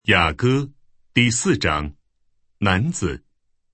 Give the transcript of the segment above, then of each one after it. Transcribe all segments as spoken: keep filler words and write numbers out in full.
雅歌第四章，男子。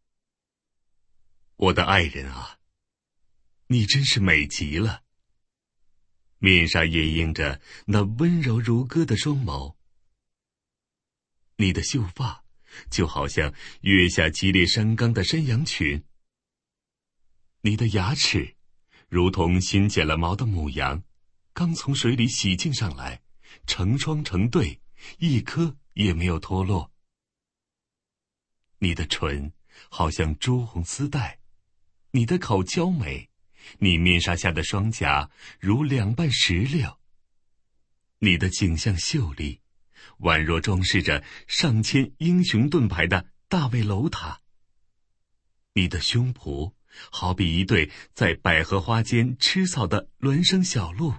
我的爱人啊，你真是美极了。面上也映着那温柔如歌的双眸，你的秀发就好像月下激烈山冈的山羊群，你的牙齿如同新剪了毛的母羊，刚从水里洗净上来，成双成对，一颗也没有脱落。你的唇好像朱红丝带，你的口娇美，你面纱下的双颊如两瓣石榴。你的颈项秀丽，宛若装饰着上千英雄盾牌的大卫楼塔。你的胸脯好比一对在百合花间吃草的孪生小鹿。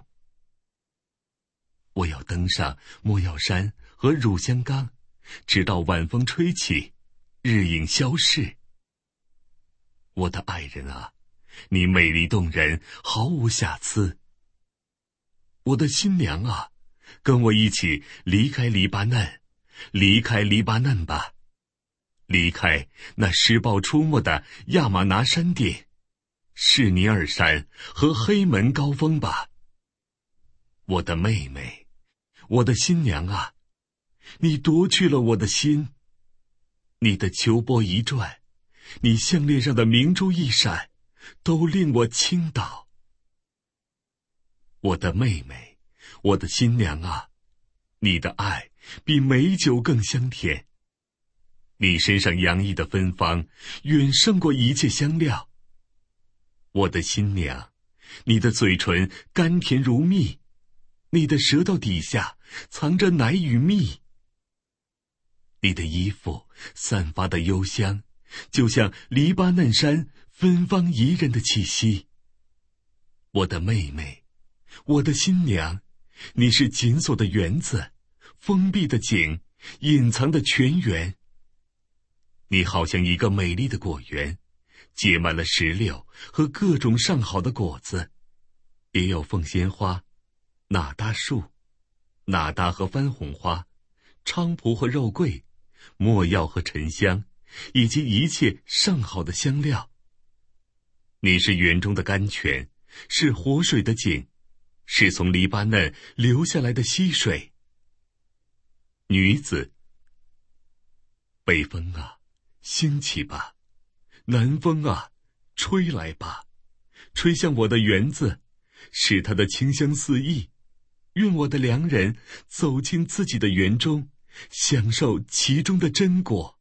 我要登上莫药山和乳香冈，直到晚风吹起，日影消逝。我的爱人啊，你美丽动人，毫无瑕疵。我的新娘啊，跟我一起离开黎巴嫩，离开黎巴嫩吧，离开那施暴出没的亚玛拿山顶、士尼尔山和黑门高峰吧。我的妹妹，我的新娘啊，你夺去了我的心。你的秋波一转，你项链上的明珠一闪，都令我倾倒。我的妹妹，我的新娘啊，你的爱比美酒更香甜。你身上洋溢的芬芳远胜过一切香料。我的新娘，你的嘴唇甘甜如蜜，你的舌头底下藏着奶与蜜。你的衣服散发的幽香，就像黎巴嫩山芬芳宜人的气息。我的妹妹，我的新娘，你是紧锁的园子，封闭的井，隐藏的泉源。你好像一个美丽的果园，结满了石榴和各种上好的果子，也有凤仙花、哪吒树、哪吒和番红花、菖蒲和肉桂、没药和沉香，以及一切上好的香料。你是园中的甘泉，是活水的井，是从黎巴嫩流下来的溪水。女子，北风啊，兴起吧，南风啊，吹来吧，吹向我的园子，使它的清香四溢。愿我的良人走进自己的园中，享受其中的真果。